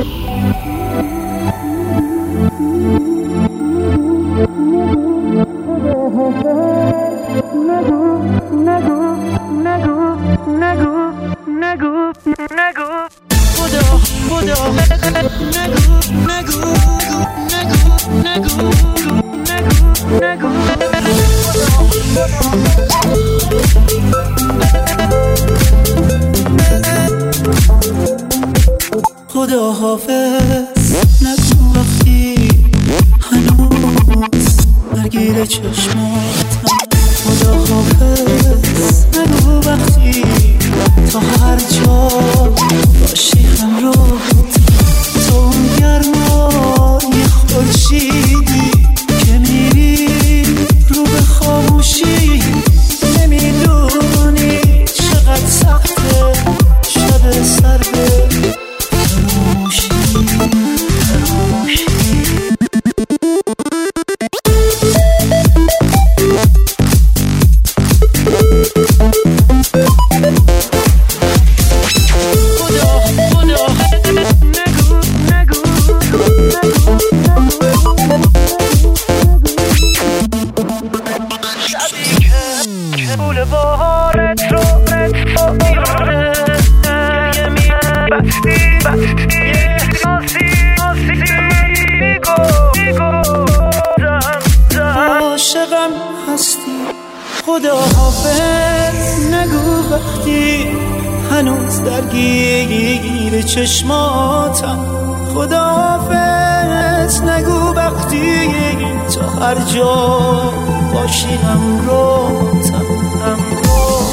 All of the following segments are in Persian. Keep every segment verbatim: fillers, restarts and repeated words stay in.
خدا حافظ نگو وقتی هنوز درگیر چشماتم. خدا حافظ نگو وقتی تا هر جا باشی همراهت. تو اون گرمای خورشیدی که میری رو به خاموشی. نمیدونی چقدر سخته شب سرده فراموشی فراموشی. عاشقم هستی خدا حافظ نگو وقتی هنوز درگیر چشماتم. خدا حافظ نگو وقتی تا هر جا باشی همراهتم همراه.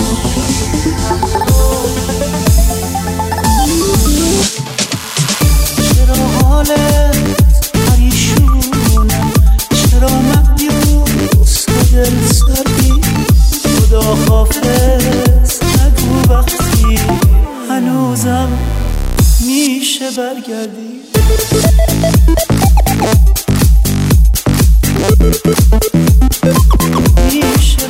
چرا حالت پریشونم، چرا مایوس و دل سردی؟ خدا حافظ نگو وقتی هنوزم میشه برگردی. میشه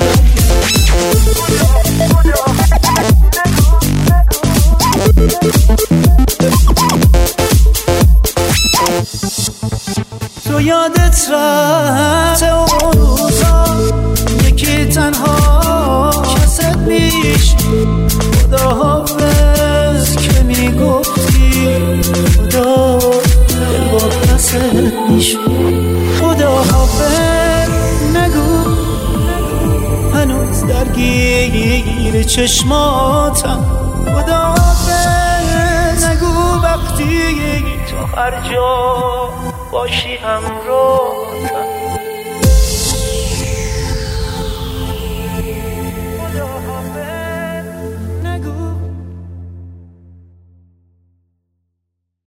تو یادت رفته اون روزا یکی تنها کست میش. خدا حافظ که میگفتی خدا دل با کست میش. خدا حافظ نگو هنوز درگیر چشماتم. خدا حافظ نگو وقتی تو هر جا باشی همراهتم.